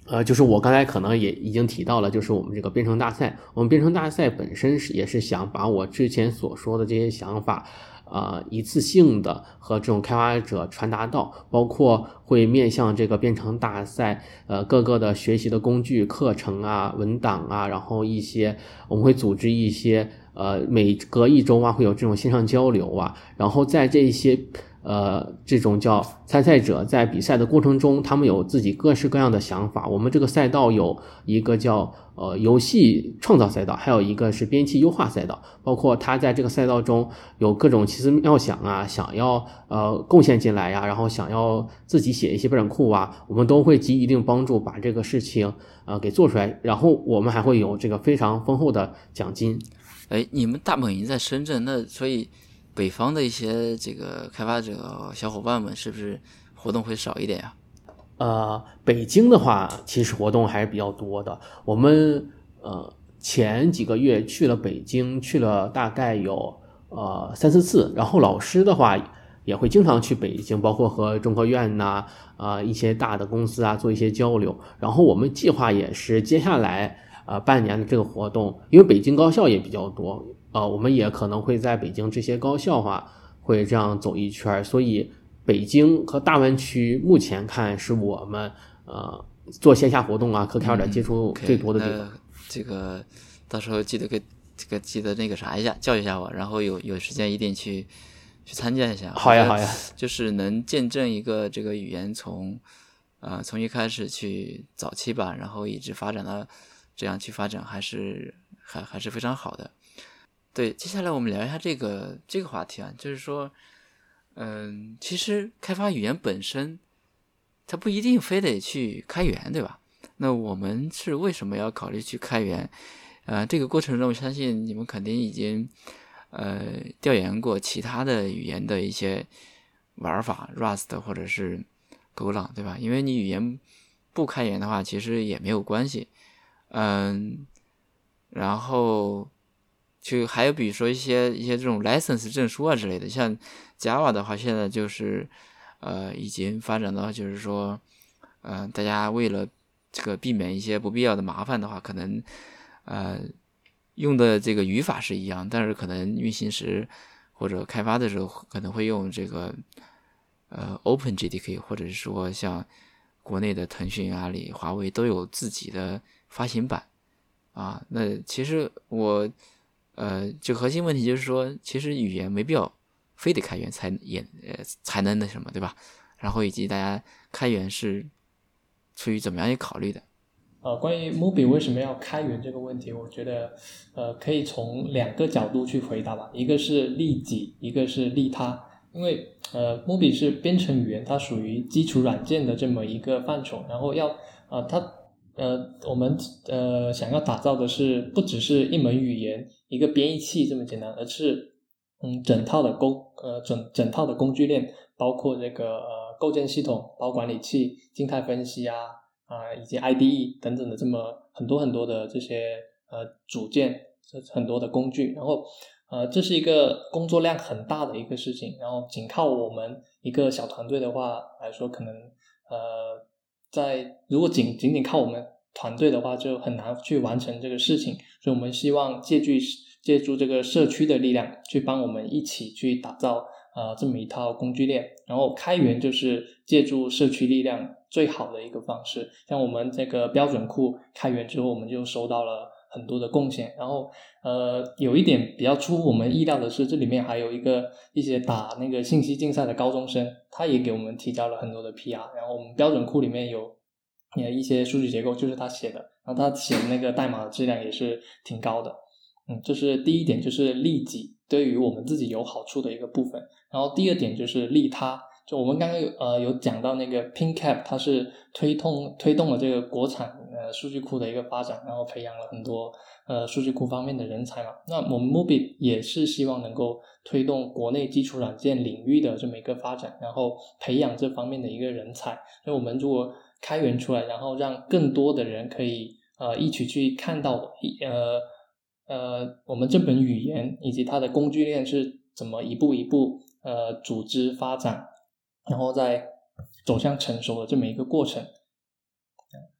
呃，就是我刚才可能也已经提到了，就是我们这个编程大赛，我们编程大赛本身是也是想把我之前所说的这些想法，呃，一次性的和这种开发者传达到，包括会面向这个编程大赛，呃，各个的学习的工具、课程啊、文档啊，然后一些我们会组织一些，呃，每隔一周啊会有这种线上交流啊，然后在这些。呃，这种叫参赛者在比赛的过程中，他们有自己各式各样的想法。我们这个赛道有一个叫呃游戏创造赛道，还有一个是编辑优化赛道。包括他在这个赛道中有各种奇思妙想啊，想要呃贡献进来呀，然后想要自己写一些标准库啊，我们都会给予一定帮助，把这个事情呃给做出来。然后我们还会有这个非常丰厚的奖金。 哎，你们大本营在深圳，那所以。北方的一些这个开发者小伙伴们是不是活动会少一点呀？ 呃，北京的话，其实活动还是比较多的。我们呃前几个月去了北京，去了大概有呃三四次。然后老师的话也会经常去北京，包括和中科院呐、啊、呃、一些大的公司啊做一些交流。然后我们计划也是接下来呃半年的这个活动，因为北京高校也比较多。呃，我们也可能会在北京这些高校话会这样走一圈，所以北京和大湾区目前看是我们呃做线下活动啊和开发者接触最多的地方。 嗯、这个到时候记得给这个记得那个啥一下，教育一下我，然后有有时间一定去去参加一下。 好呀好呀， 就是能见证一个这个语言从呃从一开始去早期吧，然后一直发展到这样去发展，还是还还是非常好的。对，接下来我们聊一下这个这个话题啊，就是说，嗯，其实开发语言本身，它不一定非得去开源，对吧？那我们是为什么要考虑去开源？呃，这个过程中，我相信你们肯定已经呃调研过其他的语言的一些玩法 ，Rust 或者是Go lang，对吧？因为你语言不开源的话，其实也没有关系。嗯，然后。就还有比如说一些一些这种 license 证书啊之类的，像 Java 的话，现在就是呃已经发展到就是说，呃大家为了这个避免一些不必要的麻烦的话，可能呃用的这个语法是一样，但是可能运行时或者开发的时候可能会用这个呃 OpenJDK， 或者是说像国内的腾讯、阿里、华为都有自己的发行版啊。那其实我。呃，这个核心问题就是说，其实语言没必要非得开源才也呃才能那什么，对吧？然后以及大家开源是出于怎么样一个考虑的？ 呃，关于 Mobi 为什么要开源这个问题，我觉得呃可以从两个角度去回答吧，一个是利己，一个是利他。因为呃 Mobi 是编程语言，它属于基础软件的这么一个范畴，然后要呃它。呃，我们呃想要打造的是不只是一门语言、一个编译器这么简单，而是嗯整套的工呃整整套的工具链，包括这个呃构建系统、包管理器、静态分析啊啊、呃、以及 I D E 等等的这么很多很多的这些呃组件，很多的工具，然后呃这是一个工作量很大的一个事情，然后仅靠我们一个小团队的话来说，可能呃。在如果仅仅仅靠我们团队的话，就很难去完成这个事情，所以我们希望借助借助这个社区的力量，去帮我们一起去打造呃这么一套工具链。然后开源就是借助社区力量最好的一个方式。像我们这个标准库开源之后，我们就收到了很多的贡献。然后呃有一点比较出乎我们意料的是，这里面还有一个一些打那个信息竞赛的高中生，他也给我们提交了很多的 P R。然后我们标准库里面有一些数据结构就是他写的，然后他写的那个代码的质量也是挺高的。嗯，这是第一点，就是利己，对于我们自己有好处的一个部分。然后第二点就是利他，就我们刚刚有呃有讲到那个 PingCap， 它是推动推动了这个国产呃数据库的一个发展，然后培养了很多呃数据库方面的人才嘛。那我们 Mobi 也是希望能够推动国内基础软件领域的这么一个发展，然后培养这方面的一个人才。所以我们如果开源出来，然后让更多的人可以呃一起去看到呃呃我们这本语言以及它的工具链是怎么一步一步呃组织发展，然后再走向成熟的这么一个过程。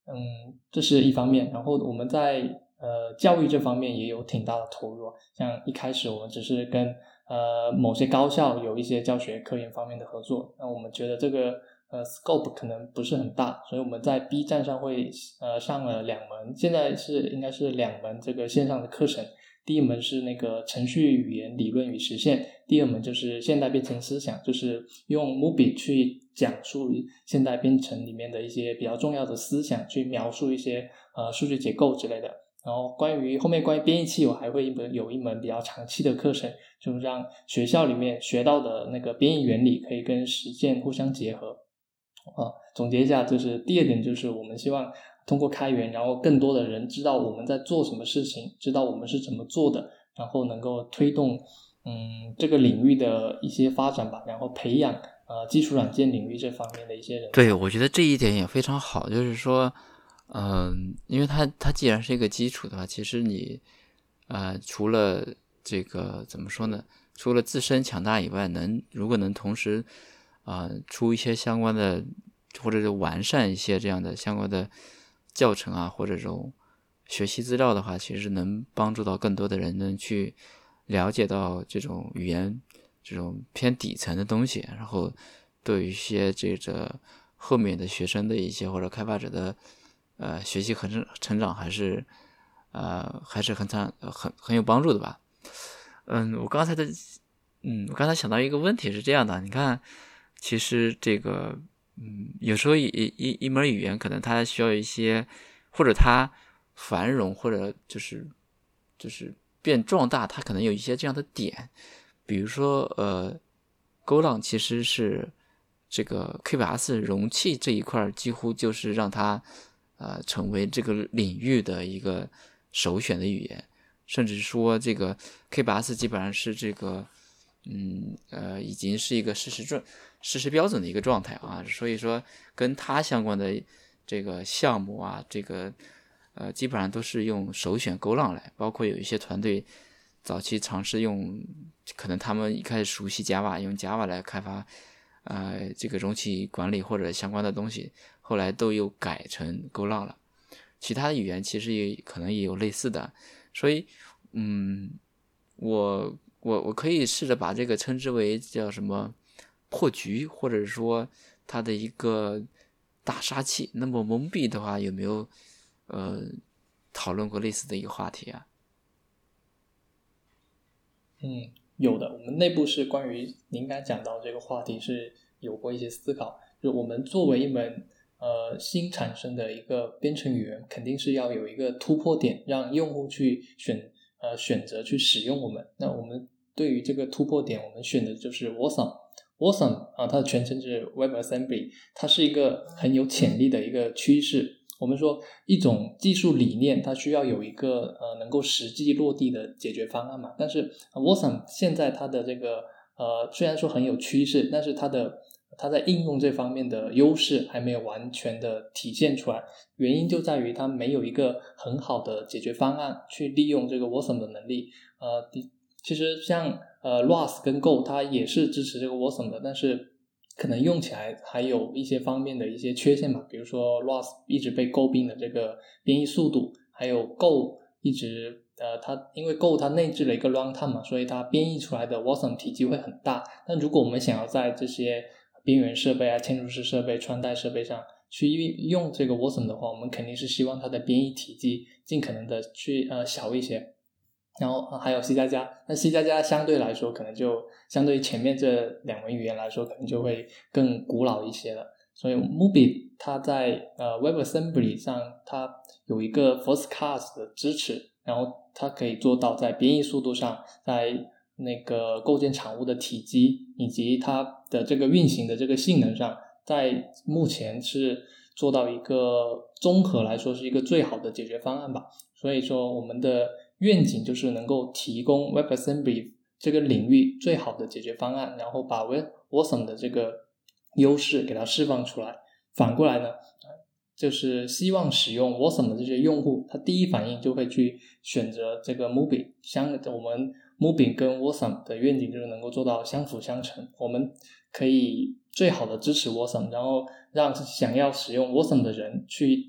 嗯，这是一方面。然后我们在呃教育这方面也有挺大的投入，像一开始我们只是跟呃某些高校有一些教学科研方面的合作，那我们觉得这个呃 scope 可能不是很大，所以我们在 B 站上会呃上了两门，现在是应该是两门这个线上的课程。第一门是那个程序语言理论与实现，第二门就是现代编程思想，就是用 Mobi 去讲述现代编程里面的一些比较重要的思想，去描述一些呃数据结构之类的。然后关于后面关于编译器，我还会一门有一门比较长期的课程，就是让学校里面学到的那个编译原理可以跟实践互相结合。啊，总结一下，就是第二点就是我们希望通过开源，然后更多的人知道我们在做什么事情，知道我们是怎么做的，然后能够推动嗯这个领域的一些发展吧，然后培养呃基础软件领域这方面的一些人。 对，我觉得这一点也非常好，就是说嗯、呃，因为它它既然是一个基础的话，其实你呃除了这个怎么说呢，除了自身强大以外，能如果能同时啊、呃、出一些相关的，或者是完善一些这样的相关的教程啊，或者这种学习资料的话，其实能帮助到更多的人能去了解到这种语言这种偏底层的东西，然后对于一些这个后面的学生的一些或者开发者的呃学习和成成长还是呃还是很很很很有帮助的吧。嗯，我刚才的嗯我刚才想到一个问题是这样的，你看其实这个嗯有时候一一一门语言可能它需要一些，或者它繁荣或者就是就是变壮大，它可能有一些这样的点，比如说呃，Golang 其实是这个 K 八十 容器这一块几乎就是让它呃成为这个领域的一个首选的语言，甚至说这个 K 八十 基本上是这个嗯呃已经是一个事实准事实标准的一个状态啊，所以说跟它相关的这个项目啊，这个呃基本上都是用首选 Golang 来，包括有一些团队早期尝试用，可能他们一开始熟悉 Java， 用 Java 来开发呃这个容器管理或者相关的东西，后来都又改成 Golang 了。其他的语言其实也可能也有类似的，所以嗯，我我我可以试着把这个称之为叫什么破局，或者说它的一个大杀器。那么蒙蔽的话，有没有呃讨论过类似的一个话题啊？ 嗯，有的，我们内部是关于您刚才讲到这个话题是有过一些思考，就是我们作为一门呃新产生的一个编程语言，肯定是要有一个突破点，让用户去选呃选择去使用我们。那我们对于这个突破点，我们选的就是 Wasm。Wasm 啊，它的全称是 WebAssembly， 它是一个很有潜力的一个趋势。我们说一种技术理念它需要有一个呃能够实际落地的解决方案嘛，但是 Wasm 现在它的这个呃虽然说很有趋势，但是它的它在应用这方面的优势还没有完全的体现出来，原因就在于它没有一个很好的解决方案去利用这个 Wasm 的能力。呃，其实像呃 Rust 跟 Go 它也是支持这个 Wasm 的，但是可能用起来还有一些方面的一些缺陷嘛，比如说 Rust 一直被诟病的这个编译速度，还有 Go 一直呃它因为 Go 它内置了一个 runtime 嘛，所以它编译出来的 Wasm 体积会很大。但如果我们想要在这些边缘设备啊、嵌入式设备、穿戴设备上去用这个 Wasm 的话，我们肯定是希望它的编译体积尽可能的去呃小一些。然后还有 C 加加，那 C 加加相对来说可能就相对于前面这两门语言来说可能就会更古老一些了。所以 Mobi 它在呃 WebAssembly 上它有一个 First Class 的支持，然后它可以做到在编译速度上，在那个构建产物的体积以及它的这个运行的这个性能上，在目前是做到一个综合来说是一个最好的解决方案吧。所以说我们的愿景就是能够提供 WebAssembly 这个领域最好的解决方案，然后把 Wasm 的这个优势给它释放出来。反过来呢，就是希望使用 Wasm 的这些用户，他第一反应就会去选择这个 Mobi。相我们 Mobi 跟 Wasm 的愿景就是能够做到相辅相成，我们可以最好的支持 Wasm， 然后让想要使用 Wasm 的人去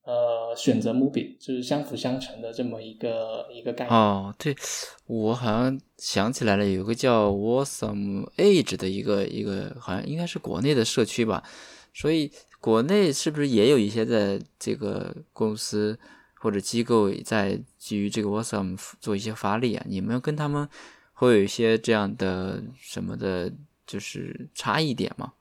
呃选择 Moobit， 就是相辅相成的这么一个一个概念。 哦，对，我好像想起来了，有个叫 Awesome Age 的一个一个，好像应该是国内的社区吧。所以国内是不是也有一些在这个公司或者机构在基于这个 Awesome 做一些发力啊？你们跟他们会有一些这样的什么的，就是差异点吗？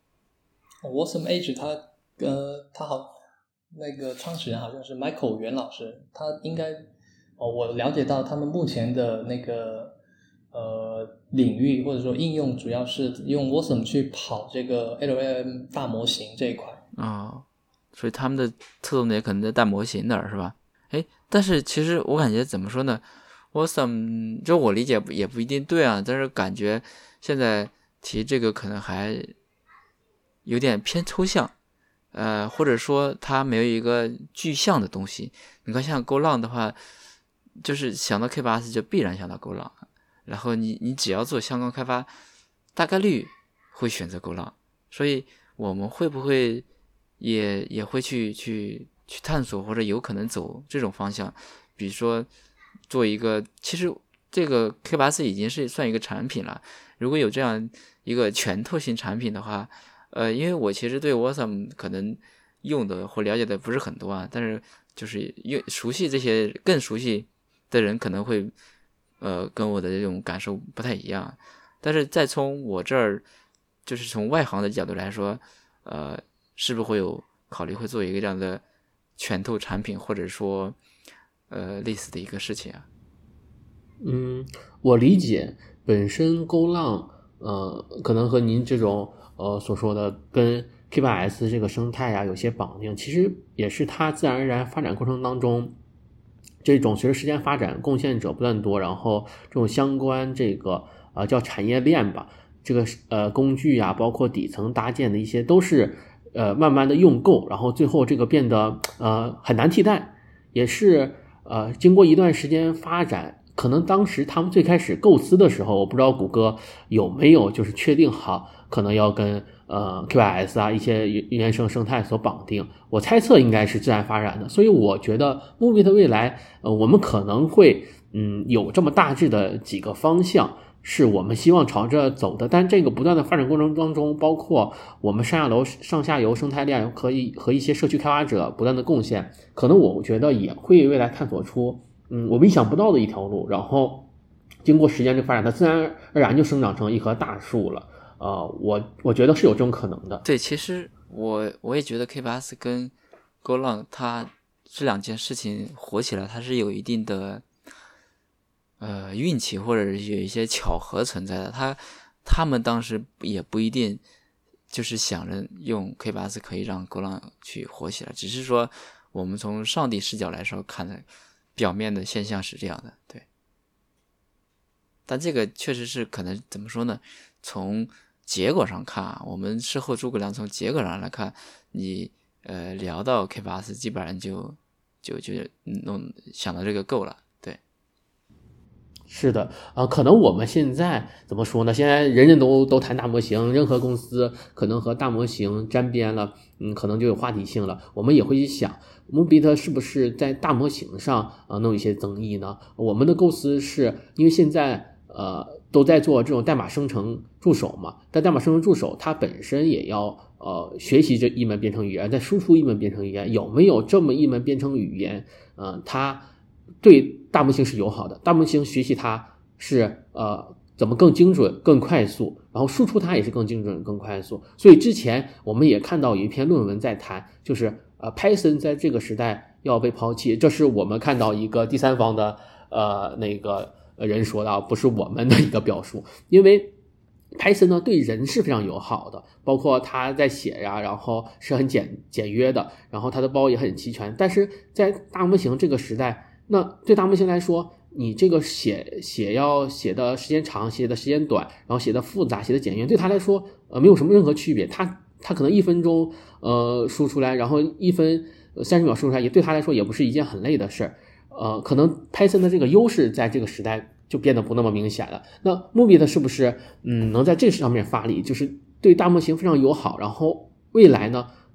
Awesome Age 他呃他好那个创始人好像是 Michael 袁老师，他应该哦我了解到他们目前的那个呃领域或者说应用主要是用 Awesome 去跑这个 L L M 大模型这一块啊、哦，所以他们的侧重点可能在大模型那儿是吧？哎，但是其实我感觉怎么说呢 ，Awesome 就我理解也不一定对啊，但是感觉现在提这个可能还有点偏抽象，呃，或者说它没有一个具象的东西。你看像 Golang 的话，就是想到 K 八 S 就必然想到 Golang， 然后你你只要做相关开发，大概率会选择 Golang， 所以我们会不会也也会去去去探索，或者有可能走这种方向？比如说做一个，其实这个 K 八 S 已经是算一个产品了，如果有这样一个拳头型产品的话。呃，因为我其实对 Awesome 可能用的或了解的不是很多啊，但是就是用熟悉这些更熟悉的人可能会呃跟我的这种感受不太一样，但是再从我这儿就是从外行的角度来说，呃，是不是会有考虑会做一个这样的拳头产品，或者说呃类似的一个事情啊？ 嗯，我理解本身Golang呃可能和您这种呃，所说的跟 K 八 S 这个生态啊有些绑定，其实也是它自然而然发展过程当中，这种随着时间发展，贡献者不断多，然后这种相关这个呃叫产业链吧，这个呃工具啊，包括底层搭建的一些都是呃慢慢的用够，然后最后这个变得呃很难替代，也是呃经过一段时间发展。可能当时他们最开始构思的时候，我不知道谷歌有没有就是确定好，可能要跟呃 K 八 S 啊一些原生生态所绑定。我猜测应该是自然发展的，所以我觉得 Moobit 的未来，呃，我们可能会嗯有这么大致的几个方向，是我们希望朝着走的。但这个不断的发展过程当中，包括我们上下楼上下游生态链和一和一些社区开发者不断的贡献，可能我觉得也会未来探索出。嗯，我们意想不到的一条路，然后经过时间的发展，它自然而然就生长成一棵大树了。呃，我我觉得是有这种可能的。 对，其实我我也觉得 K 八 S 跟 Golang 它这两件事情火起来，它是有一定的呃运气或者是有一些巧合存在的。他他们当时也不一定就是想着用 K 八 S 可以让 Golang 去火起来，只是说我们从上帝视角来说看的。表面的现象是这样的，对，但这个确实是可能怎么说呢？从结果上看啊，我们事后诸葛亮从结果上来看，你呃聊到 K 八 S 基本上就就就弄想到这个够了，对。 是的，呃，可能我们现在怎么说呢？现在人人都都谈大模型，任何公司可能和大模型沾边了，嗯，可能就有话题性了。我们也会去想。Moobit 是不是在大模型上啊、呃、弄一些增益呢？我们的构思是因为现在呃都在做这种代码生成助手嘛，但代码生成助手它本身也要呃学习这一门编程语言，再输出一门编程语言，有没有这么一门编程语言？呃，它对大模型是友好的，大模型学习它是呃怎么更精准、更快速，然后输出它也是更精准、更快速。所以之前我们也看到有一篇论文在谈，就是。呃 Python 在这个时代要被抛弃，这是我们看到一个第三方的呃那个人说的，不是我们的一个表述。因为 Python 呢对人是非常友好的，包括它在写呀，然后是很简简约的，然后它的包也很齐全。但是在大模型这个时代，那对大模型来说，你这个写写要写的时间长，写的时间短，然后写的复杂，写的简约，对它来说呃没有什么任何区别。它它可能一分钟呃输出来，然后一分三十秒输出来，也对他来说也不是一件很累的事儿。呃，可能 Python 的这个优势在这个时代就变得不那么明显了。那 Moobit 是不是嗯能在这上面发力，就是对大模型非常友好，然后未来呢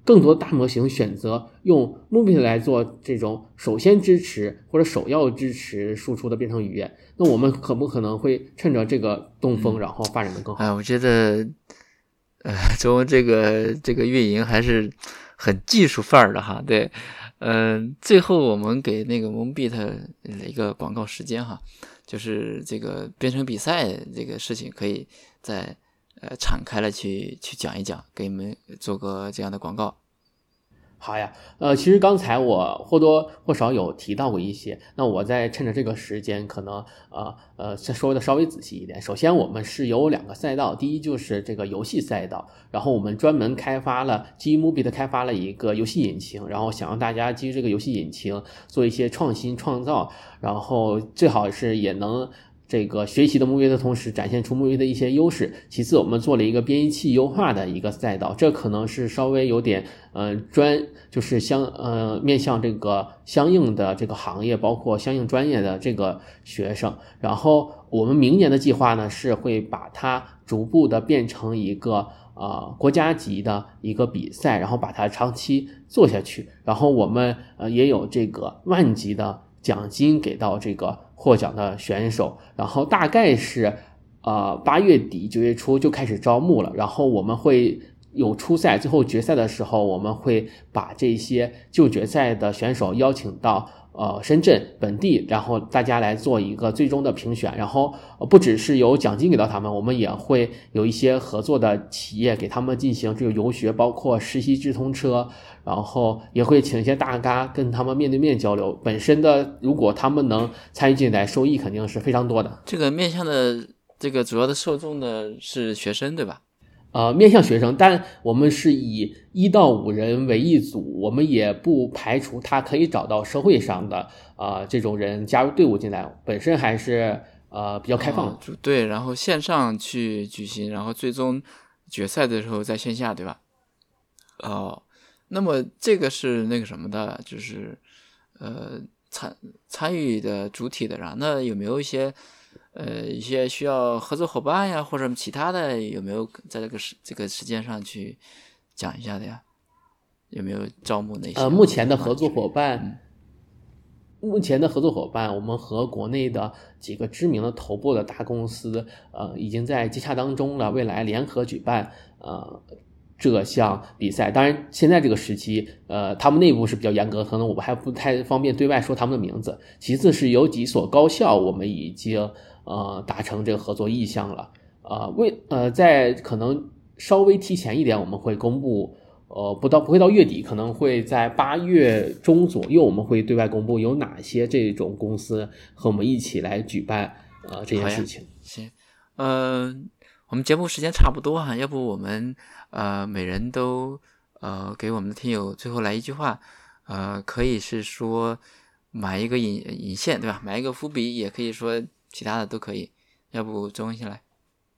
更多的大模型选择用 Moobit 来做这种首先支持或者首要支持输出的编程语言，那我们可不可能会趁着这个东风，然后发展的更好？ 哎，我觉得，呃，中文这个这个运营还是很技术范儿的哈。对，嗯、呃，最后我们给那个 Moonbeat 一个广告时间哈，就是这个编程比赛这个事情，可以再呃敞开了去去讲一讲，给你们做个这样的广告。 好呀，呃，其实刚才我或多或少有提到过一些，那我再趁着这个时间，可能呃呃再说的稍微仔细一点。首先，我们是有两个赛道，第一就是这个游戏赛道，然后我们专门开发了基于 Moobit 开发了一个游戏引擎，然后想让大家基于这个游戏引擎做一些创新创造，然后最好是也能这个学习的 Moobit 的同时展现出 Moobit 的一些优势。其次，我们做了一个编译器优化的一个赛道，这可能是稍微有点呃专，就是相呃面向这个相应的这个行业，包括相应专业的这个学生。然后我们明年的计划呢，是会把它逐步的变成一个呃国家级的一个比赛，然后把它长期做下去。然后我们呃也有这个万级的奖金给到这个获奖的选手，然后大概是呃八月底九月初就开始招募了，然后我们会有初赛，最后决赛的时候，我们会把这些就决赛的选手邀请到呃深圳本地，然后大家来做一个最终的评选，然后不只是有奖金给到他们，我们也会有一些合作的企业给他们进行这个游学，包括实习直通车，然后也会请一些大咖跟他们面对面交流。本身的如果他们能参与进来，收益肯定是非常多的。 这个面向的这个主要的受众呢是学生，对吧？ 呃，面向学生，但我们是以一到五人为一组，我们也不排除他可以找到社会上的呃这种人加入队伍进来，本身还是呃比较开放的。 哦、对，然后线上去举行，然后最终决赛的时候在线下，对吧？哦，那么这个是那个什么的，就是呃参参与的主体的人，那有没有一些？呃，一些需要合作伙伴呀，或者其他的，有没有在这个时这个时间上去讲一下的呀？有没有招募那些？ 呃，目前的合作伙伴，嗯、目前的合作伙伴，我们和国内的几个知名的头部的大公司，呃，已经在接洽当中了，未来联合举办呃这项比赛。当然，现在这个时期，呃，他们内部是比较严格，可能我们还不太方便对外说他们的名字。其次是有几所高校，我们已经。呃，达成这个合作意向了。呃，为呃，在可能稍微提前一点，我们会公布。呃，不到不会到月底，可能会在八月中左右，我们会对外公布有哪些这种公司和我们一起来举办呃这件事情。 行，呃，我们节目时间差不多哈，要不我们呃每人都呃给我们的听友最后来一句话，呃，可以是说买一个引引线对吧？买一个伏笔，也可以说。其他的都可以，要不周文先来。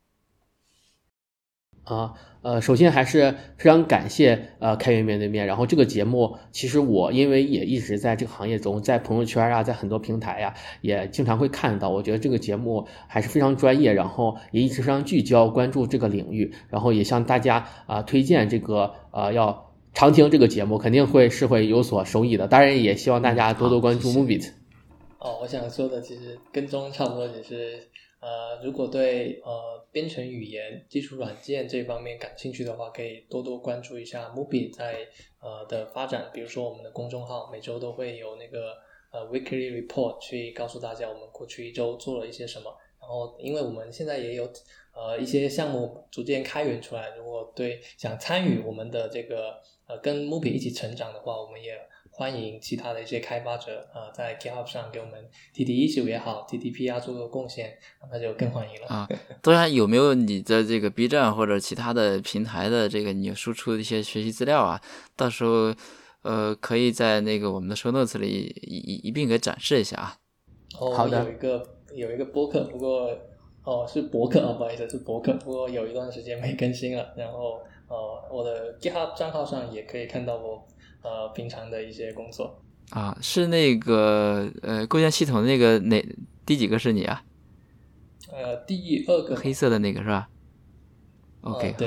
啊，呃，首先还是非常感谢呃开源面对面。然后这个节目，其实我因为也一直在这个行业中，在朋友圈啊，在很多平台呀、啊，也经常会看到。我觉得这个节目还是非常专业，然后也一直非常聚焦，关注这个领域。然后也向大家啊、呃、推荐这个呃要常听这个节目，肯定会是会有所收益的。当然，也希望大家多多关注 Moobit。 哦，我想说的其实跟中差不多，只是呃，如果对呃编程语言、基础软件这方面感兴趣的话，可以多多关注一下 Moobit 在呃的发展。比如说我们的公众号每周都会有那个呃 weekly report 去告诉大家我们过去一周做了一些什么。然后，因为我们现在也有呃一些项目逐渐开源出来，如果对想参与我们的这个呃跟 Moobit 一起成长的话，我们也欢迎其他的一些开发者呃在 GitHub 上给我们提提 issue 也好 T T P 啊做个贡献，那就更欢迎了啊。当然，有没有你的这个 B 站或者其他的平台的这个你输出的一些学习资料啊？到时候呃可以在那个我们的 show notes 里一一并给展示一下啊。 哦， 好的， 有一个有一个播客，不过哦是博客哦，不好意思是博客，不过有一段时间没更新了。然后呃我的 GitHub 账号上也可以看到我。呃，平常的一些工作啊，是那个呃，构建系统那个哪第几个是你啊？ 呃，第二个黑色的那个是吧 ？OK，、 呃、对好好对，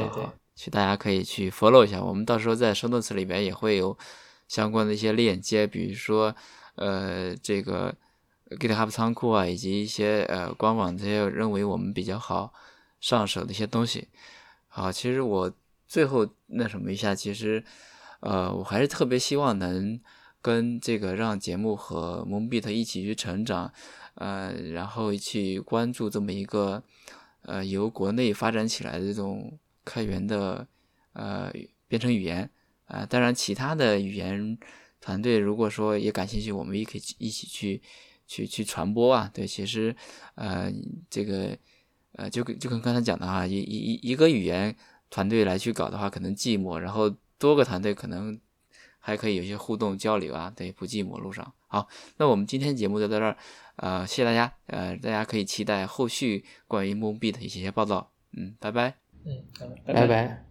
去大家可以去 follow 一下，我们到时候在 show notes 里边也会有相关的一些链接，比如说呃这个 GitHub 仓库啊，以及一些呃官网这些认为我们比较好上手的一些东西。好，其实我最后那什么一下，其实呃我还是特别希望能跟这个让节目和 Moonbeat 一起去成长，呃然后去关注这么一个呃由国内发展起来的这种开源的呃编程语言啊、呃，当然其他的语言团队如果说也感兴趣，我们也可以一起去去去传播啊。对，其实呃这个呃就就跟刚才讲的哈，一一一个语言团队来去搞的话可能寂寞，然后多个团队可能还可以有些互动交流啊，对，不寂寞路上。好，那我们今天节目就到这儿，呃，谢谢大家，呃，大家可以期待后续关于 Moonbeat 的一些报道。嗯，拜拜。 嗯， 拜拜。